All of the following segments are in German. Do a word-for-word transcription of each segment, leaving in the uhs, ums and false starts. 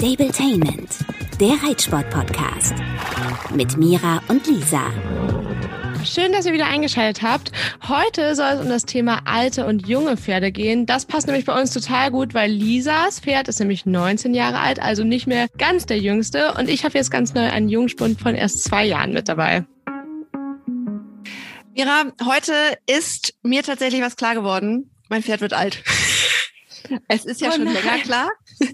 Stabletainment, der Reitsport-Podcast mit Mira und Lisa. Schön, dass ihr wieder eingeschaltet habt. Heute soll es um das Thema alte und junge Pferde gehen. Das passt nämlich bei uns total gut, weil Lisas Pferd ist nämlich neunzehn Jahre alt, also nicht mehr ganz der Jüngste. Und ich habe jetzt ganz neu einen Jungspund von erst zwei Jahren mit dabei. Mira, heute ist mir tatsächlich was klar geworden. Mein Pferd wird alt. Es ist ja oh schon nein. länger klar,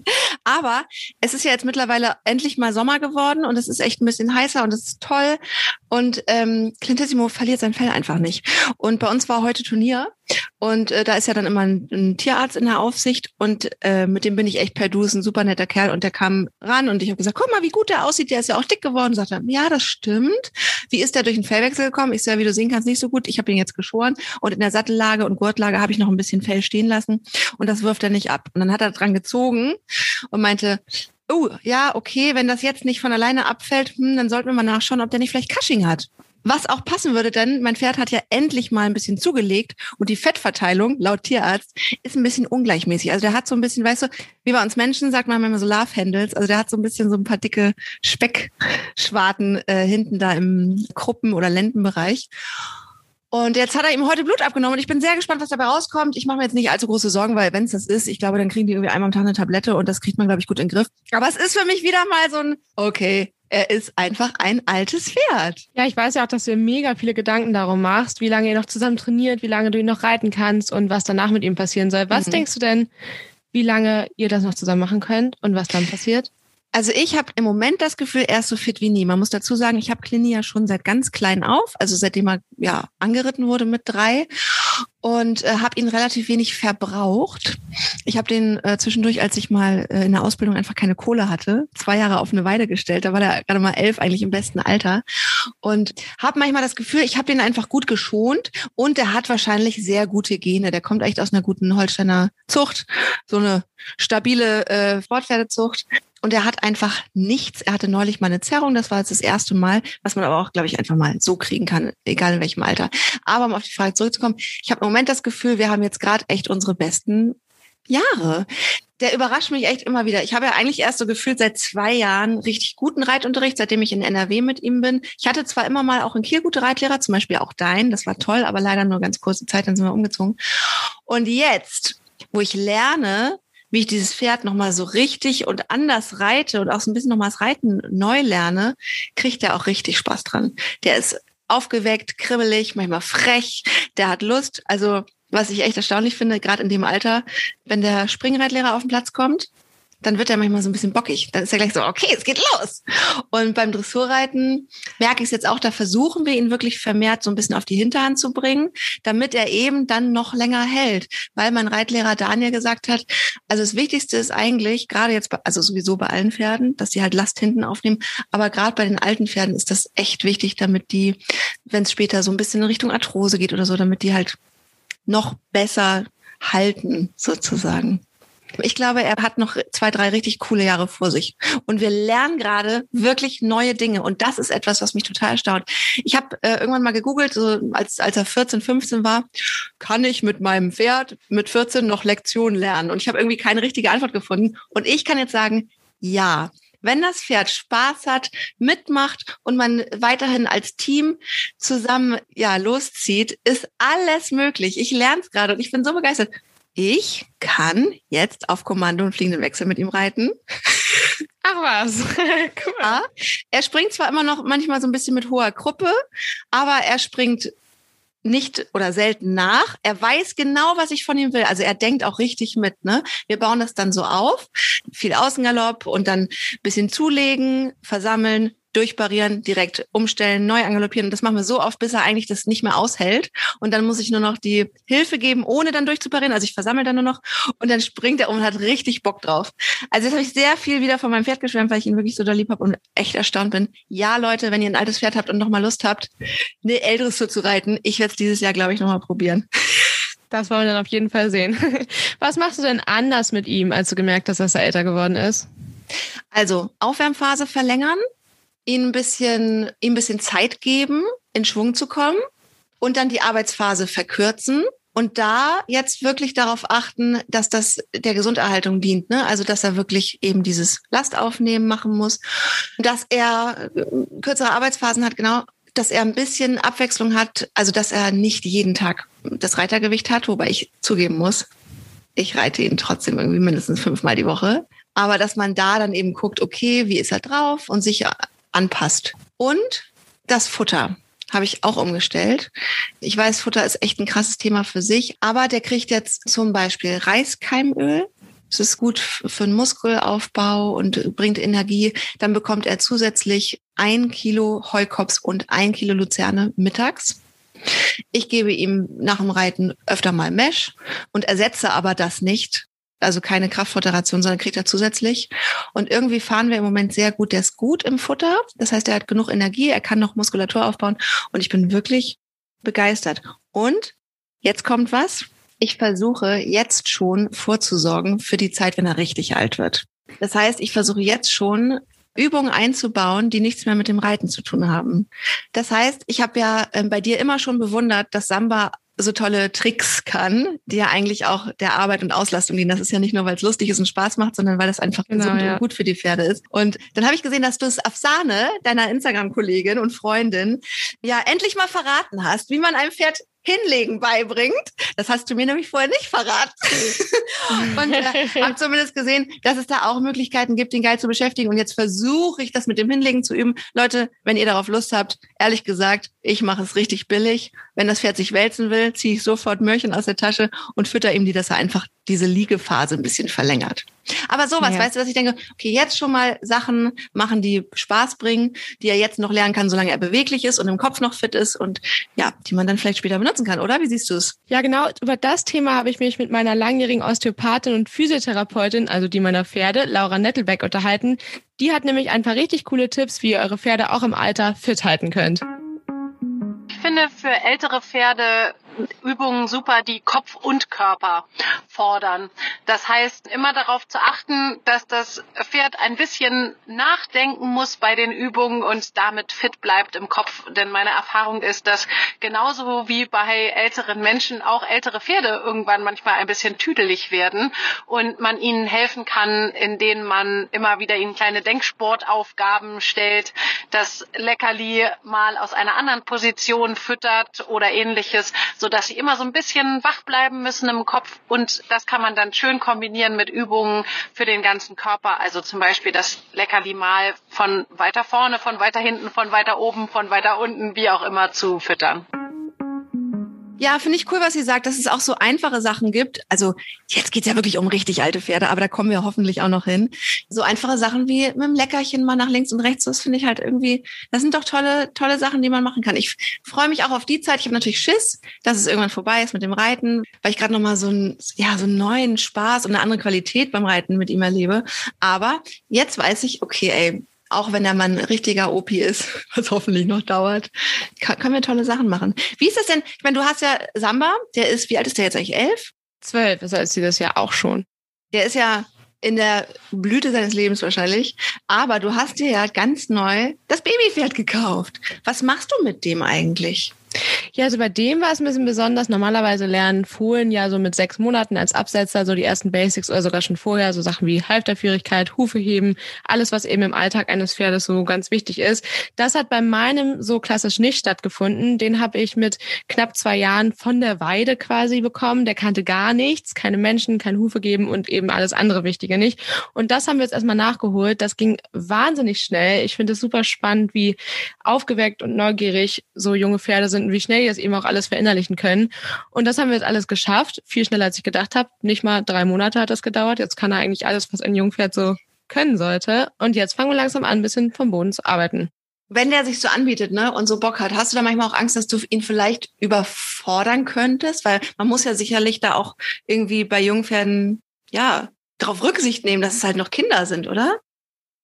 aber es ist ja jetzt mittlerweile endlich mal Sommer geworden und es ist echt ein bisschen heißer und es ist toll und ähm, Clintissimo verliert sein Fell einfach nicht. Und bei uns war heute Turnier und äh, da ist ja dann immer ein, ein Tierarzt in der Aufsicht und äh, mit dem bin ich echt per Du, ist ein super netter Kerl und der kam ran und ich habe gesagt, guck mal, wie gut der aussieht, der ist ja auch dick geworden. Sagt er, ja, das stimmt. Wie ist der durch den Fellwechsel gekommen? Ich sage, wie du sehen kannst, nicht so gut. Ich habe ihn jetzt geschoren und in der Sattellage und Gurtlage habe ich noch ein bisschen Fell stehen lassen und das wirft er nicht ab. Und dann hat er dran gezogen und meinte, oh, ja, okay, wenn das jetzt nicht von alleine abfällt, hm, dann sollten wir mal nachschauen, ob der nicht vielleicht Cushing hat. Was auch passen würde, denn mein Pferd hat ja endlich mal ein bisschen zugelegt und die Fettverteilung, laut Tierarzt, ist ein bisschen ungleichmäßig. Also der hat so ein bisschen, weißt du, wie bei uns Menschen sagt man manchmal so Love Handles, also der hat so ein bisschen so ein paar dicke Speckschwarten äh, hinten da im Kruppen- oder Lendenbereich. Und jetzt hat er ihm heute Blut abgenommen und ich bin sehr gespannt, was dabei rauskommt. Ich mache mir jetzt nicht allzu große Sorgen, weil wenn es das ist, ich glaube, dann kriegen die irgendwie einmal am Tag eine Tablette und das kriegt man, glaube ich, gut in den Griff. Aber es ist für mich wieder mal so ein, okay, er ist einfach ein altes Pferd. Ja, ich weiß ja auch, dass du dir mega viele Gedanken darum machst, wie lange ihr noch zusammen trainiert, wie lange du ihn noch reiten kannst und was danach mit ihm passieren soll. Was mhm. denkst du denn, wie lange ihr das noch zusammen machen könnt und was dann passiert? Also ich habe im Moment das Gefühl, er ist so fit wie nie. Man muss dazu sagen, ich habe Clini ja schon seit ganz klein auf, also seitdem er ja angeritten wurde mit drei und äh, habe ihn relativ wenig verbraucht. Ich habe den äh, zwischendurch, als ich mal äh, in der Ausbildung einfach keine Kohle hatte, zwei Jahre auf eine Weide gestellt. Da war der gerade mal elf, eigentlich im besten Alter. Und habe manchmal das Gefühl, ich habe den einfach gut geschont und der hat wahrscheinlich sehr gute Gene. Der kommt echt aus einer guten Holsteiner Zucht, so eine stabile äh, Sportpferdezucht. Und er hat einfach nichts. Er hatte neulich mal eine Zerrung. Das war jetzt das erste Mal, was man aber auch, glaube ich, einfach mal so kriegen kann, egal in welchem Alter. Aber um auf die Frage zurückzukommen, ich habe im Moment das Gefühl, wir haben jetzt gerade echt unsere besten Jahre. Der überrascht mich echt immer wieder. Ich habe ja eigentlich erst so gefühlt seit zwei Jahren richtig guten Reitunterricht, seitdem ich in N R W mit ihm bin. Ich hatte zwar immer mal auch in Kiel gute Reitlehrer, zum Beispiel auch dein. Das war toll, aber leider nur ganz kurze Zeit, dann sind wir umgezogen. Und jetzt, wo ich lerne, wie ich dieses Pferd nochmal so richtig und anders reite und auch so ein bisschen nochmal das Reiten neu lerne, kriegt er auch richtig Spaß dran. Der ist aufgeweckt, kribbelig, manchmal frech, der hat Lust. Also was ich echt erstaunlich finde, gerade in dem Alter, wenn der Springreitlehrer auf den Platz kommt, dann wird er manchmal so ein bisschen bockig. Dann ist er gleich so, okay, es geht los. Und beim Dressurreiten merke ich es jetzt auch, da versuchen wir ihn wirklich vermehrt so ein bisschen auf die Hinterhand zu bringen, damit er eben dann noch länger hält. Weil mein Reitlehrer Daniel gesagt hat, also das Wichtigste ist eigentlich, gerade jetzt, bei, also sowieso bei allen Pferden, dass die halt Last hinten aufnehmen, aber gerade bei den alten Pferden ist das echt wichtig, damit die, wenn es später so ein bisschen in Richtung Arthrose geht oder so, damit die halt noch besser halten, sozusagen. Ich glaube, er hat noch zwei, drei richtig coole Jahre vor sich. Und wir lernen gerade wirklich neue Dinge. Und das ist etwas, was mich total erstaunt. Ich habe äh, irgendwann mal gegoogelt, so als, als er vierzehn, fünfzehn war, kann ich mit meinem Pferd mit vierzehn noch Lektionen lernen? Und ich habe irgendwie keine richtige Antwort gefunden. Und ich kann jetzt sagen, ja. Wenn das Pferd Spaß hat, mitmacht und man weiterhin als Team zusammen ja loszieht, ist alles möglich. Ich lerne es gerade und ich bin so begeistert. Ich kann jetzt auf Kommando einen fliegenden Wechsel mit ihm reiten. Ach was, cool. Ja, er springt zwar immer noch manchmal so ein bisschen mit hoher Gruppe, aber er springt nicht oder selten nach. Er weiß genau, was ich von ihm will. Also er denkt auch richtig mit, ne? Wir bauen das dann so auf. Viel Außengalopp und dann ein bisschen zulegen, versammeln, durchparieren, direkt umstellen, neu angaloppieren. Und das machen wir so oft, bis er eigentlich das nicht mehr aushält. Und dann muss ich nur noch die Hilfe geben, ohne dann durchzuparieren. Also ich versammle dann nur noch. Und dann springt er um und hat richtig Bock drauf. Also jetzt habe ich sehr viel wieder von meinem Pferd geschwärmt, weil ich ihn wirklich so doll lieb habe und echt erstaunt bin. Ja, Leute, wenn ihr ein altes Pferd habt und noch mal Lust habt, eine älteres zu reiten, ich werde es dieses Jahr, glaube ich, noch mal probieren. Das wollen wir dann auf jeden Fall sehen. Was machst du denn anders mit ihm, als du gemerkt hast, dass er älter geworden ist? Also Aufwärmphase verlängern, ihn ein bisschen, ihm ein bisschen Zeit geben, in Schwung zu kommen und dann die Arbeitsphase verkürzen Und da jetzt wirklich darauf achten, dass das der Gesunderhaltung dient, ne? Also dass er wirklich eben dieses Lastaufnehmen machen muss, dass er kürzere Arbeitsphasen hat, genau, dass er ein bisschen Abwechslung hat, also dass er nicht jeden Tag das Reitergewicht hat, wobei ich zugeben muss, ich reite ihn trotzdem irgendwie mindestens fünfmal die Woche. Aber dass man da dann eben guckt, okay, wie ist er drauf und sich anpasst. Und das Futter habe ich auch umgestellt. Ich weiß, Futter ist echt ein krasses Thema für sich, aber der kriegt jetzt zum Beispiel Reiskeimöl. Das ist gut für den Muskelaufbau und bringt Energie. Dann bekommt er zusätzlich ein Kilo Heukops und ein Kilo Luzerne mittags. Ich gebe ihm nach dem Reiten öfter mal Mesh und ersetze aber das nicht. Also keine Kraftfutterration, sondern kriegt er zusätzlich. Und irgendwie fahren wir im Moment sehr gut. Der ist gut im Futter. Das heißt, er hat genug Energie, er kann noch Muskulatur aufbauen. Und ich bin wirklich begeistert. Und jetzt kommt was. Ich versuche jetzt schon vorzusorgen für die Zeit, wenn er richtig alt wird. Das heißt, ich versuche jetzt schon Übungen einzubauen, die nichts mehr mit dem Reiten zu tun haben. Das heißt, ich habe ja bei dir immer schon bewundert, dass Samba so tolle Tricks kann, die ja eigentlich auch der Arbeit und Auslastung dienen. Das ist ja nicht nur, weil es lustig ist und Spaß macht, sondern weil das einfach genau, gesund ja. und gut für die Pferde ist. Und dann habe ich gesehen, dass du es Afsane, deiner Instagram-Kollegin und Freundin, ja endlich mal verraten hast, wie man einem Pferd Hinlegen beibringt. Das hast du mir nämlich vorher nicht verraten. Und äh, habe zumindest gesehen, dass es da auch Möglichkeiten gibt, den Geil zu beschäftigen. Und jetzt versuche ich, das mit dem Hinlegen zu üben. Leute, wenn ihr darauf Lust habt, ehrlich gesagt, ich mache es richtig billig. Wenn das Pferd sich wälzen will, ziehe ich sofort Möhrchen aus der Tasche und fütter ihm die, dass er einfach diese Liegephase ein bisschen verlängert. Aber sowas, ja. weißt du, dass ich denke, okay, jetzt schon mal Sachen machen, die Spaß bringen, die er jetzt noch lernen kann, solange er beweglich ist und im Kopf noch fit ist und ja, die man dann vielleicht später benutzen kann, oder? Wie siehst du es? Ja, genau. Über das Thema habe ich mich mit meiner langjährigen Osteopathin und Physiotherapeutin, also die meiner Pferde, Laura Nettelbeck, unterhalten. Die hat nämlich ein paar richtig coole Tipps, wie ihr eure Pferde auch im Alter fit halten könnt. Ich finde für ältere Pferde Übungen super, die Kopf und Körper fordern. Das heißt, immer darauf zu achten, dass das Pferd ein bisschen nachdenken muss bei den Übungen und damit fit bleibt im Kopf. Denn meine Erfahrung ist, dass genauso wie bei älteren Menschen auch ältere Pferde irgendwann manchmal ein bisschen tüdelig werden und man ihnen helfen kann, indem man immer wieder ihnen kleine Denksportaufgaben stellt, das Leckerli mal aus einer anderen Position füttert oder ähnliches, so dass sie immer so ein bisschen wach bleiben müssen im Kopf und das kann man dann schön kombinieren mit Übungen für den ganzen Körper, also zum Beispiel das Leckerli mal von weiter vorne, von weiter hinten, von weiter oben, von weiter unten, wie auch immer zu füttern. Ja, finde ich cool, was sie sagt, dass es auch so einfache Sachen gibt. Also jetzt geht's ja wirklich um richtig alte Pferde, aber da kommen wir hoffentlich auch noch hin. So einfache Sachen wie mit dem Leckerchen mal nach links und rechts, das finde ich halt irgendwie, das sind doch tolle tolle Sachen, die man machen kann. Ich freue mich auch auf die Zeit. Ich habe natürlich Schiss, dass es irgendwann vorbei ist mit dem Reiten, weil ich gerade noch mal so einen, ja, so einen neuen Spaß und eine andere Qualität beim Reiten mit ihm erlebe. Aber jetzt weiß ich, okay, ey, auch wenn der Mann ein richtiger O P ist, was hoffentlich noch dauert, kann, können wir tolle Sachen machen. Wie ist das denn? Ich meine, du hast ja Samba, der ist, wie alt ist der jetzt eigentlich? Elf? Zwölf, das heißt sie das ja auch schon. Der ist ja in der Blüte seines Lebens wahrscheinlich. Aber du hast dir ja ganz neu das Babypferd gekauft. Was machst du mit dem eigentlich? Ja, also bei dem war es ein bisschen besonders. Normalerweise lernen Fohlen ja so mit sechs Monaten als Absetzer so die ersten Basics oder sogar schon vorher, so Sachen wie Halfterführigkeit, Hufe heben, alles, was eben im Alltag eines Pferdes so ganz wichtig ist. Das hat bei meinem so klassisch nicht stattgefunden. Den habe ich mit knapp zwei Jahren von der Weide quasi bekommen. Der kannte gar nichts, keine Menschen, kein Hufe geben und eben alles andere Wichtige nicht. Und das haben wir jetzt erstmal nachgeholt. Das ging wahnsinnig schnell. Ich finde es super spannend, wie aufgeweckt und neugierig so junge Pferde sind und wie schnell die das eben auch alles verinnerlichen können. Und das haben wir jetzt alles geschafft. Viel schneller, als ich gedacht habe. Nicht mal drei Monate hat das gedauert. Jetzt kann er eigentlich alles, was ein Jungpferd so können sollte. Und jetzt fangen wir langsam an, ein bisschen vom Boden zu arbeiten. Wenn der sich so anbietet, ne, und so Bock hat, hast du da manchmal auch Angst, dass du ihn vielleicht überfordern könntest? Weil man muss ja sicherlich da auch irgendwie bei Jungpferden, ja, darauf Rücksicht nehmen, dass es halt noch Kinder sind, oder?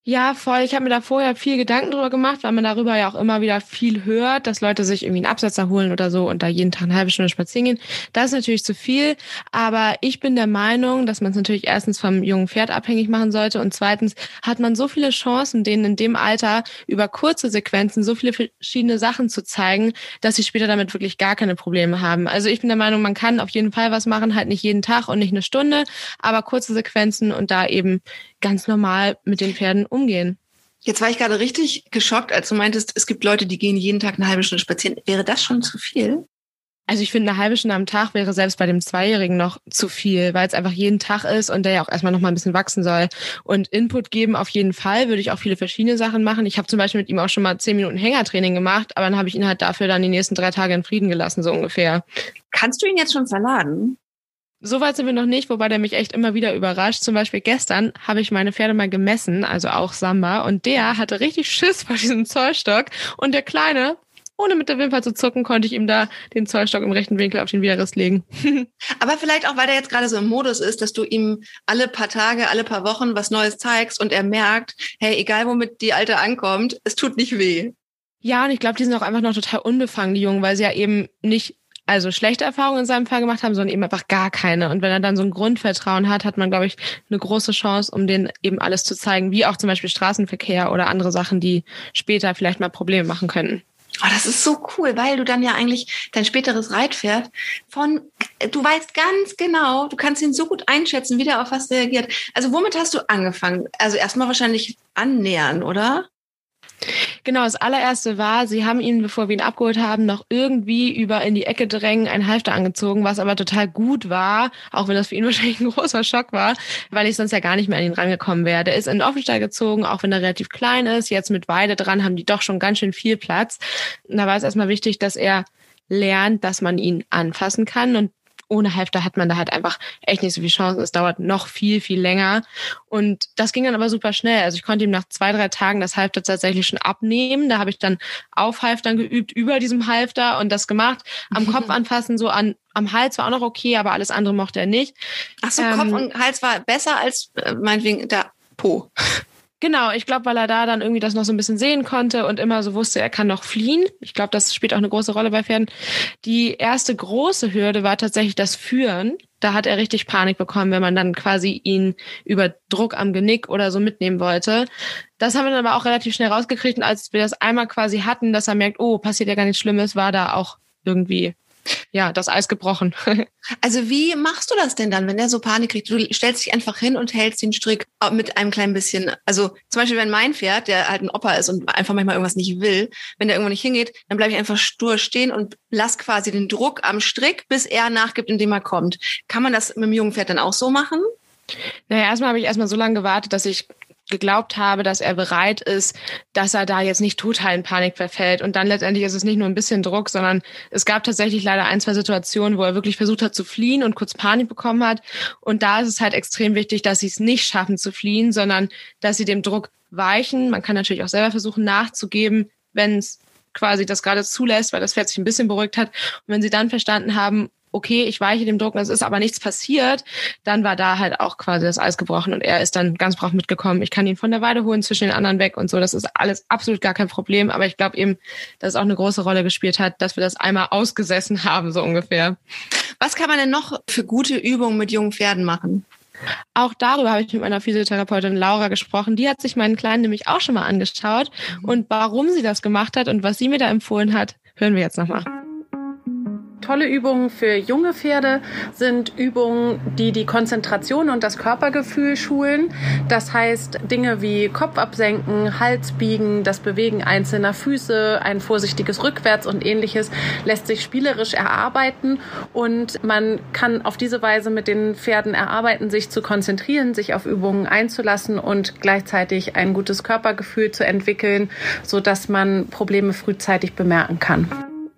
Ja, voll. Ich habe mir da vorher viel Gedanken drüber gemacht, weil man darüber ja auch immer wieder viel hört, dass Leute sich irgendwie einen Absatzer holen oder so und da jeden Tag eine halbe Stunde spazieren gehen. Das ist natürlich zu viel, aber ich bin der Meinung, dass man es natürlich erstens vom jungen Pferd abhängig machen sollte und zweitens hat man so viele Chancen, denen in dem Alter über kurze Sequenzen so viele verschiedene Sachen zu zeigen, dass sie später damit wirklich gar keine Probleme haben. Also ich bin der Meinung, man kann auf jeden Fall was machen, halt nicht jeden Tag und nicht eine Stunde, aber kurze Sequenzen und da eben ganz normal mit den Pferden umgehen. Jetzt war ich gerade richtig geschockt, als du meintest, es gibt Leute, die gehen jeden Tag eine halbe Stunde spazieren. Wäre das schon zu viel? Also ich finde, eine halbe Stunde am Tag wäre selbst bei dem Zweijährigen noch zu viel, weil es einfach jeden Tag ist und der ja auch erstmal noch mal ein bisschen wachsen soll. Und Input geben auf jeden Fall, würde ich auch viele verschiedene Sachen machen. Ich habe zum Beispiel mit ihm auch schon mal zehn Minuten Hängertraining gemacht, aber dann habe ich ihn halt dafür dann die nächsten drei Tage in Frieden gelassen, so ungefähr. Kannst du ihn jetzt schon verladen? Soweit sind wir noch nicht, wobei der mich echt immer wieder überrascht. Zum Beispiel gestern habe ich meine Pferde mal gemessen, also auch Samba, und der hatte richtig Schiss vor diesem Zollstock. Und der Kleine, ohne mit der Wimper zu zucken, konnte ich ihm da den Zollstock im rechten Winkel auf den Widerriss legen. Aber vielleicht auch, weil der jetzt gerade so im Modus ist, dass du ihm alle paar Tage, alle paar Wochen was Neues zeigst und er merkt, hey, egal womit die Alte ankommt, es tut nicht weh. Ja, und ich glaube, die sind auch einfach noch total unbefangen, die Jungen, weil sie ja eben nicht also schlechte Erfahrungen in seinem Fall gemacht haben, sondern eben einfach gar keine. Und wenn er dann so ein Grundvertrauen hat, hat man, glaube ich, eine große Chance, um denen eben alles zu zeigen, wie auch zum Beispiel Straßenverkehr oder andere Sachen, die später vielleicht mal Probleme machen könnten. Oh, das ist so cool, weil du dann ja eigentlich dein späteres Reitpferd von, du weißt ganz genau, du kannst ihn so gut einschätzen, wie der auf was reagiert. Also womit hast du angefangen? Also erstmal wahrscheinlich annähern, oder? Genau, das allererste war, sie haben ihn, bevor wir ihn abgeholt haben, noch irgendwie über in die Ecke drängen, ein Halfter angezogen, was aber total gut war, auch wenn das für ihn wahrscheinlich ein großer Schock war, weil ich sonst ja gar nicht mehr an ihn rangekommen wäre. Der ist in den Offenstall gezogen, auch wenn er relativ klein ist. Jetzt mit Weide dran haben die doch schon ganz schön viel Platz. Und da war es erstmal wichtig, dass er lernt, dass man ihn anfassen kann, und ohne Halfter hat man da halt einfach echt nicht so viel Chancen. Es dauert noch viel, viel länger. Und das ging dann aber super schnell. Also ich konnte ihm nach zwei, drei Tagen das Halfter tatsächlich schon abnehmen. Da habe ich dann auf Halftern geübt, über diesem Halfter und das gemacht. Am Kopf anfassen, so an am Hals war auch noch okay, aber alles andere mochte er nicht. Ach so, ähm, Kopf und Hals war besser als äh, meinetwegen der Po. Genau, ich glaube, weil er da dann irgendwie das noch so ein bisschen sehen konnte und immer so wusste, er kann noch fliehen. Ich glaube, das spielt auch eine große Rolle bei Pferden. Die erste große Hürde war tatsächlich das Führen. Da hat er richtig Panik bekommen, wenn man dann quasi ihn über Druck am Genick oder so mitnehmen wollte. Das haben wir dann aber auch relativ schnell rausgekriegt. Und als wir das einmal quasi hatten, dass er merkt, oh, passiert ja gar nichts Schlimmes, war da auch irgendwie ja, das Eis gebrochen. Also wie machst du das denn dann, wenn der so Panik kriegt? Du stellst dich einfach hin und hältst den Strick mit einem kleinen bisschen, also zum Beispiel wenn mein Pferd, der halt ein Opa ist und einfach manchmal irgendwas nicht will, wenn der irgendwo nicht hingeht, dann bleibe ich einfach stur stehen und lass quasi den Druck am Strick, bis er nachgibt, indem er kommt. Kann man das mit dem jungen Pferd dann auch so machen? Naja, erstmal habe ich erstmal so lange gewartet, dass ich geglaubt habe, dass er bereit ist, dass er da jetzt nicht total in Panik verfällt. Und dann letztendlich ist es nicht nur ein bisschen Druck, sondern es gab tatsächlich leider ein, zwei Situationen, wo er wirklich versucht hat zu fliehen und kurz Panik bekommen hat. Und da ist es halt extrem wichtig, dass sie es nicht schaffen zu fliehen, sondern dass sie dem Druck weichen. Man kann natürlich auch selber versuchen nachzugeben, wenn es quasi das gerade zulässt, weil das Pferd sich ein bisschen beruhigt hat. Und wenn sie dann verstanden haben, okay, ich weiche dem Druck, es ist aber nichts passiert, dann war da halt auch quasi das Eis gebrochen und er ist dann ganz brav mitgekommen. Ich kann ihn von der Weide holen, zwischen den anderen weg und so. Das ist alles absolut gar kein Problem. Aber ich glaube eben, dass es auch eine große Rolle gespielt hat, dass wir das einmal ausgesessen haben, so ungefähr. Was kann man denn noch für gute Übungen mit jungen Pferden machen? Auch darüber habe ich mit meiner Physiotherapeutin Laura gesprochen. Die hat sich meinen Kleinen nämlich auch schon mal angeschaut. Und warum sie das gemacht hat und was sie mir da empfohlen hat, hören wir jetzt nochmal. Tolle Übungen für junge Pferde sind Übungen, die die Konzentration und das Körpergefühl schulen. Das heißt, Dinge wie Kopf absenken, Hals biegen, das Bewegen einzelner Füße, ein vorsichtiges Rückwärts und ähnliches lässt sich spielerisch erarbeiten und man kann auf diese Weise mit den Pferden erarbeiten, sich zu konzentrieren, sich auf Übungen einzulassen und gleichzeitig ein gutes Körpergefühl zu entwickeln, sodass man Probleme frühzeitig bemerken kann.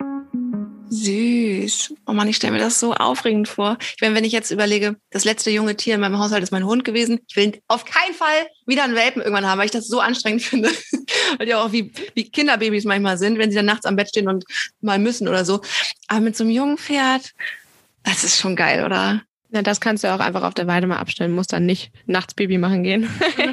Süß. Oh Mann, ich stelle mir das so aufregend vor. Ich meine, wenn ich jetzt überlege, das letzte junge Tier in meinem Haushalt ist mein Hund gewesen. Ich will auf keinen Fall wieder einen Welpen irgendwann haben, weil ich das so anstrengend finde. Weil die auch wie, wie Kinderbabys manchmal sind, wenn sie dann nachts am Bett stehen und mal müssen oder so. Aber mit so einem jungen Pferd, das ist schon geil, oder? Na, das kannst du auch einfach auf der Weide mal abstellen, musst dann nicht nachts Baby machen gehen.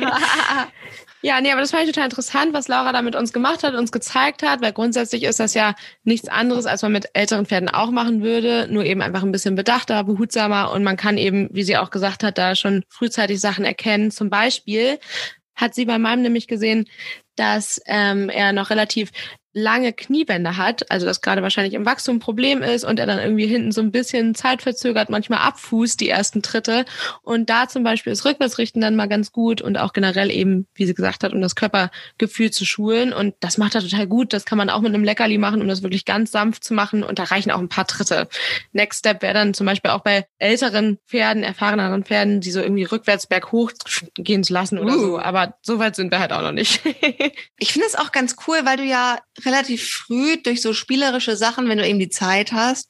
Ja, nee, aber das fand ich total interessant, was Laura da mit uns gemacht hat, uns gezeigt hat, weil grundsätzlich ist das ja nichts anderes, als man mit älteren Pferden auch machen würde, nur eben einfach ein bisschen bedachter, behutsamer und man kann eben, wie sie auch gesagt hat, da schon frühzeitig Sachen erkennen. Zum Beispiel hat sie bei meinem nämlich gesehen, dass ähm, er noch relativ lange Kniebänder hat, also das gerade wahrscheinlich im Wachstum ein Problem ist und er dann irgendwie hinten so ein bisschen zeitverzögert manchmal abfußt, die ersten Tritte. Und da zum Beispiel ist Rückwärtsrichten dann mal ganz gut und auch generell eben, wie sie gesagt hat, um das Körpergefühl zu schulen. Und das macht er total gut. Das kann man auch mit einem Leckerli machen, um das wirklich ganz sanft zu machen. Und da reichen auch ein paar Tritte. Next Step wäre dann zum Beispiel auch bei älteren Pferden, erfahreneren Pferden, die so irgendwie rückwärts berghoch gehen zu lassen oder uh. so. Aber so weit sind wir halt auch noch nicht. Ich finde es auch ganz cool, weil du ja relativ früh durch so spielerische Sachen, wenn du eben die Zeit hast,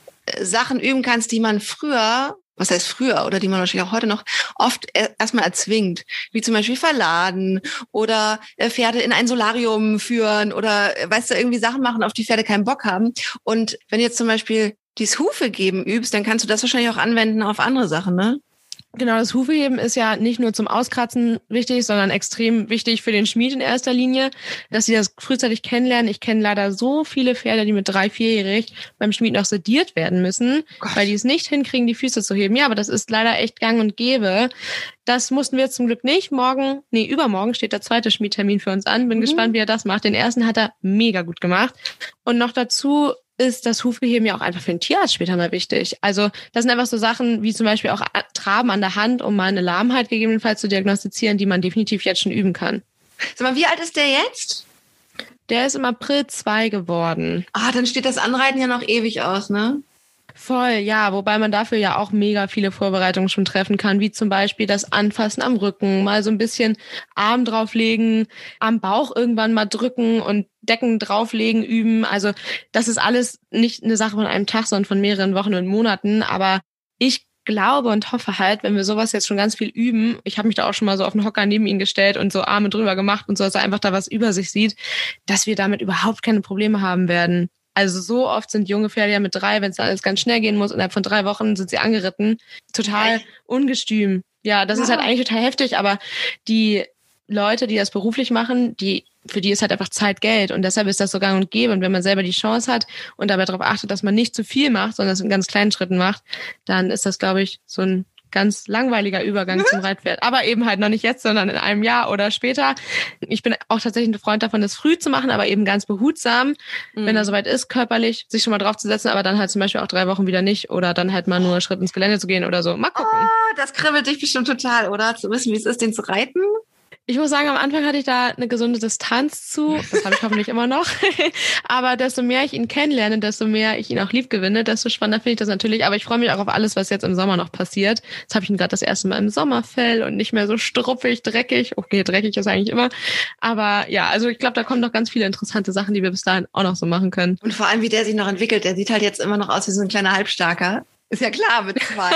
Sachen üben kannst, die man früher, was heißt früher, oder die man wahrscheinlich auch heute noch oft erstmal erzwingt, wie zum Beispiel verladen oder Pferde in ein Solarium führen oder, weißt du, irgendwie Sachen machen, auf die Pferde keinen Bock haben. Und wenn du jetzt zum Beispiel dieses Hufe geben übst, dann kannst du das wahrscheinlich auch anwenden auf andere Sachen, ne? Genau, das Hufeheben ist ja nicht nur zum Auskratzen wichtig, sondern extrem wichtig für den Schmied in erster Linie, dass sie das frühzeitig kennenlernen. Ich kenne leider so viele Pferde, die mit drei-, vierjährig beim Schmied noch sediert werden müssen, Gott. weil die es nicht hinkriegen, die Füße zu heben. Ja, aber das ist leider echt gang und gäbe. Das mussten wir jetzt zum Glück nicht. Morgen, nee, übermorgen steht der zweite Schmiedtermin für uns an. Bin mhm. gespannt, wie er das macht. Den ersten hat er mega gut gemacht. Und noch dazu ist das Hufbeheben ja auch einfach für den Tierarzt später mal wichtig. Also das sind einfach so Sachen wie zum Beispiel auch Traben an der Hand, um mal eine Lahmheit gegebenenfalls zu diagnostizieren, die man definitiv jetzt schon üben kann. Sag mal, wie alt ist der jetzt? Der ist im April zwei geworden. Ah, dann steht das Anreiten ja noch ewig aus, ne? Voll, ja, wobei man dafür ja auch mega viele Vorbereitungen schon treffen kann, wie zum Beispiel das Anfassen am Rücken, mal so ein bisschen Arm drauflegen, am Bauch irgendwann mal drücken und Decken drauflegen, üben. Also das ist alles nicht eine Sache von einem Tag, sondern von mehreren Wochen und Monaten. Aber ich glaube und hoffe halt, wenn wir sowas jetzt schon ganz viel üben, ich habe mich da auch schon mal so auf den Hocker neben ihn gestellt und so Arme drüber gemacht und so, dass er einfach da was über sich sieht, dass wir damit überhaupt keine Probleme haben werden. Also so oft sind junge Pferde ja mit drei, wenn es alles ganz schnell gehen muss, innerhalb von drei Wochen sind sie angeritten. Total ungestüm. Ja, das wow. ist halt eigentlich total heftig, aber die Leute, die das beruflich machen, die für die ist halt einfach Zeit Geld und deshalb ist das so gang und gäbe. Und wenn man selber die Chance hat und dabei darauf achtet, dass man nicht zu viel macht, sondern es in ganz kleinen Schritten macht, dann ist das, glaube ich, so ein ganz langweiliger Übergang zum Reitpferd. Aber eben halt noch nicht jetzt, sondern in einem Jahr oder später. Ich bin auch tatsächlich ein Freund davon, das früh zu machen, aber eben ganz behutsam, mhm. wenn er soweit ist, körperlich, sich schon mal drauf zu setzen, aber dann halt zum Beispiel auch drei Wochen wieder nicht oder dann halt mal nur einen Schritt ins Gelände zu gehen oder so. Mal gucken. Oh, das kribbelt dich bestimmt total, oder? Zu wissen, wie es ist, den zu reiten. Ich muss sagen, am Anfang hatte ich da eine gesunde Distanz zu. Das habe ich hoffentlich immer noch. Aber desto mehr ich ihn kennenlerne, desto mehr ich ihn auch lieb gewinne, desto spannender finde ich das natürlich. Aber ich freue mich auch auf alles, was jetzt im Sommer noch passiert. Jetzt habe ich ihn gerade das erste Mal im Sommerfell und nicht mehr so struppig, dreckig. Okay, dreckig ist eigentlich immer. Aber ja, also ich glaube, da kommen noch ganz viele interessante Sachen, die wir bis dahin auch noch so machen können. Und vor allem, wie der sich noch entwickelt. Der sieht halt jetzt immer noch aus wie so ein kleiner Halbstarker. Ist ja klar, mit zwei.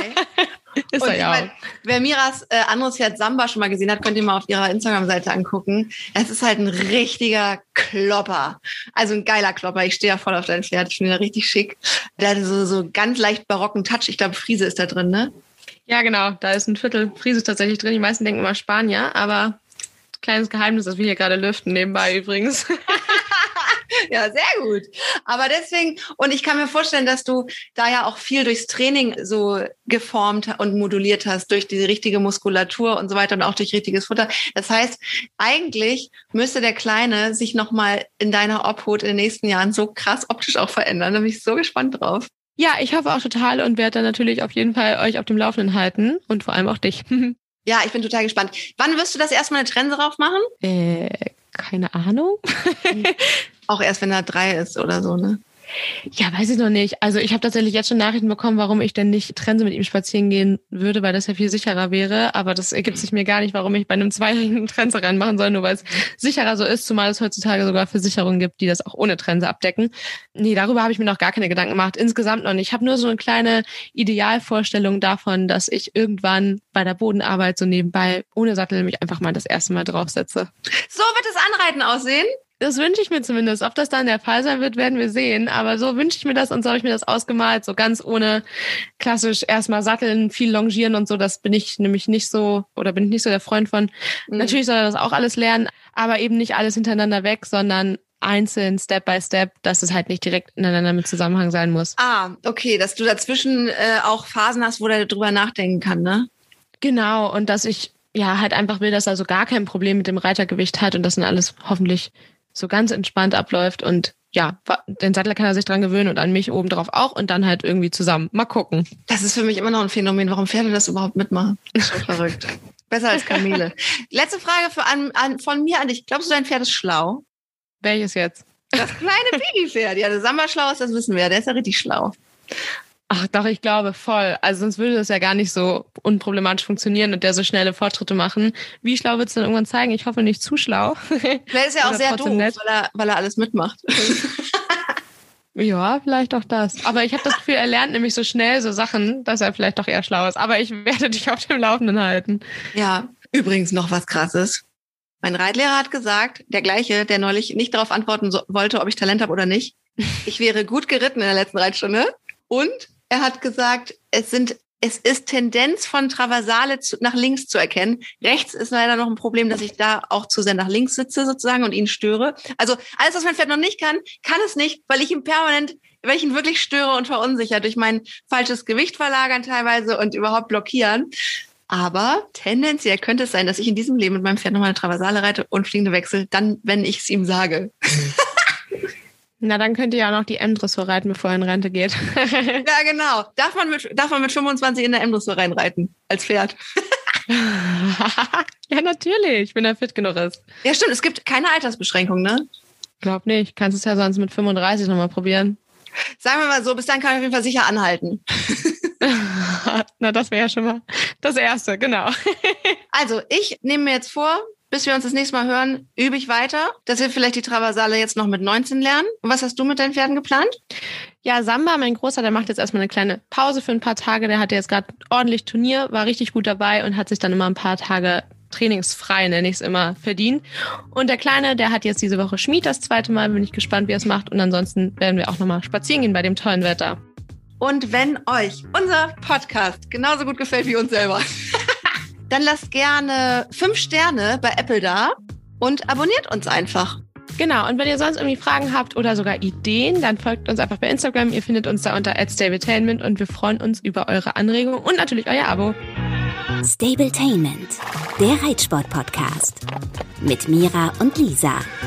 Ist und er ja ich mein, auch. Wer Miras äh, anderes Pferd Samba schon mal gesehen hat, könnt ihr mal auf ihrer Instagram-Seite angucken. Es ist halt ein richtiger Klopper. Also ein geiler Klopper. Ich stehe ja voll auf dein Pferd. Ich finde ihn richtig schick. Der hat so, so ganz leicht barocken Touch. Ich glaube, Friese ist da drin, ne? Ja, genau. Da ist ein Viertel Friese tatsächlich drin. Die meisten denken immer Spanier, aber kleines Geheimnis, das wir hier gerade lüften, nebenbei übrigens. Ja, sehr gut. Aber deswegen, und ich kann mir vorstellen, dass du da ja auch viel durchs Training so geformt und moduliert hast, durch die richtige Muskulatur und so weiter und auch durch richtiges Futter. Das heißt, eigentlich müsste der Kleine sich nochmal in deiner Obhut in den nächsten Jahren so krass optisch auch verändern. Da bin ich so gespannt drauf. Ja, ich hoffe auch total und werde dann natürlich auf jeden Fall euch auf dem Laufenden halten und vor allem auch dich. Ja, ich bin total gespannt. Wann wirst du das erstmal eine Trense drauf machen? Äh, keine Ahnung. Auch erst, wenn er drei ist oder so, ne? Ja, weiß ich noch nicht. Also ich habe tatsächlich jetzt schon Nachrichten bekommen, warum ich denn nicht Trense mit ihm spazieren gehen würde, weil das ja viel sicherer wäre. Aber das ergibt sich mir gar nicht, warum ich bei einem Zweijährigen Trense reinmachen soll, nur weil es sicherer so ist, zumal es heutzutage sogar Versicherungen gibt, die das auch ohne Trense abdecken. Nee, darüber habe ich mir noch gar keine Gedanken gemacht. Insgesamt noch nicht. Ich habe nur so eine kleine Idealvorstellung davon, dass ich irgendwann bei der Bodenarbeit so nebenbei ohne Sattel mich einfach mal das erste Mal draufsetze. So wird das Anreiten aussehen? Das wünsche ich mir zumindest. Ob das dann der Fall sein wird, werden wir sehen. Aber so wünsche ich mir das und so habe ich mir das ausgemalt. So ganz ohne klassisch erstmal satteln, viel longieren und so. Das bin ich nämlich nicht so, oder bin ich nicht so der Freund von. Mhm. Natürlich soll er das auch alles lernen, aber eben nicht alles hintereinander weg, sondern einzeln, Step by Step, dass es halt nicht direkt ineinander mit Zusammenhang sein muss. Ah, okay, dass du dazwischen äh, auch Phasen hast, wo der drüber nachdenken kann, ne? Genau, und dass ich ja halt einfach will, dass er so gar kein Problem mit dem Reitergewicht hat und das dann alles hoffentlich so ganz entspannt abläuft und ja, den Sattel kann er sich dran gewöhnen und an mich obendrauf auch und dann halt irgendwie zusammen. Mal gucken. Das ist für mich immer noch ein Phänomen, warum Pferde das überhaupt mitmachen. So verrückt. Besser als Kamele. Letzte Frage für an, an, von mir an dich. Glaubst du, dein Pferd ist schlau? Welches jetzt? Das kleine Babypferd. Ja, der Samba schlau ist, das wissen wir. Der ist ja richtig schlau. Ach doch, ich glaube voll. Also sonst würde das ja gar nicht so unproblematisch funktionieren und der so schnelle Fortschritte machen. Wie schlau wird es denn irgendwann zeigen? Ich hoffe nicht zu schlau. Vielleicht ist ja auch sehr doof, weil er, weil er alles mitmacht. Ja, vielleicht auch das. Aber ich habe das Gefühl, er lernt nämlich so schnell so Sachen, dass er vielleicht doch eher schlau ist. Aber ich werde dich auf dem Laufenden halten. Ja, übrigens noch was Krasses. Mein Reitlehrer hat gesagt, der gleiche, der neulich nicht darauf antworten so, wollte, ob ich Talent habe oder nicht. Ich wäre gut geritten in der letzten Reitstunde. Und er hat gesagt, es sind, es ist Tendenz von Traversale zu, nach links zu erkennen. Rechts ist leider noch ein Problem, dass ich da auch zu sehr nach links sitze sozusagen und ihn störe. Also alles, was mein Pferd noch nicht kann, kann es nicht, weil ich ihn permanent, weil ich ihn wirklich störe und verunsichere durch mein falsches Gewicht verlagern teilweise und überhaupt blockieren. Aber tendenziell könnte es sein, dass ich in diesem Leben mit meinem Pferd nochmal eine Traversale reite und fliegende Wechsel, dann, wenn ich es ihm sage. Na, dann könnt ihr ja auch noch die M-Dressur reiten, bevor er in Rente geht. Ja, genau. Darf man mit, darf man mit fünfundzwanzig in der M-Dressur reinreiten? Als Pferd? Ja, natürlich, wenn er fit genug ist. Ja, stimmt. Es gibt keine Altersbeschränkung, ne? Glaub nicht. Kannst es ja sonst mit fünfunddreißig nochmal probieren. Sagen wir mal so, bis dann kann ich auf jeden Fall sicher anhalten. Na, das wäre ja schon mal das Erste, genau. Also, ich nehme mir jetzt vor, bis wir uns das nächste Mal hören, übe ich weiter, dass wir vielleicht die Traversale jetzt noch mit neunzehn lernen. Und was hast du mit deinen Pferden geplant? Ja, Samba, mein Großer, der macht jetzt erstmal eine kleine Pause für ein paar Tage. Der hatte jetzt gerade ordentlich Turnier, war richtig gut dabei und hat sich dann immer ein paar Tage trainingsfrei, nenne ich es immer, verdient. Und der Kleine, der hat jetzt diese Woche Schmied das zweite Mal. Bin ich gespannt, wie er es macht. Und ansonsten werden wir auch nochmal spazieren gehen bei dem tollen Wetter. Und wenn euch unser Podcast genauso gut gefällt wie uns selber, dann lasst gerne fünf Sterne bei Apple da und abonniert uns einfach. Genau, und wenn ihr sonst irgendwie Fragen habt oder sogar Ideen, dann folgt uns einfach bei Instagram. Ihr findet uns da unter at stabletainment und wir freuen uns über eure Anregungen und natürlich euer Abo. Stabletainment, der Reitsport-Podcast mit Mira und Lisa.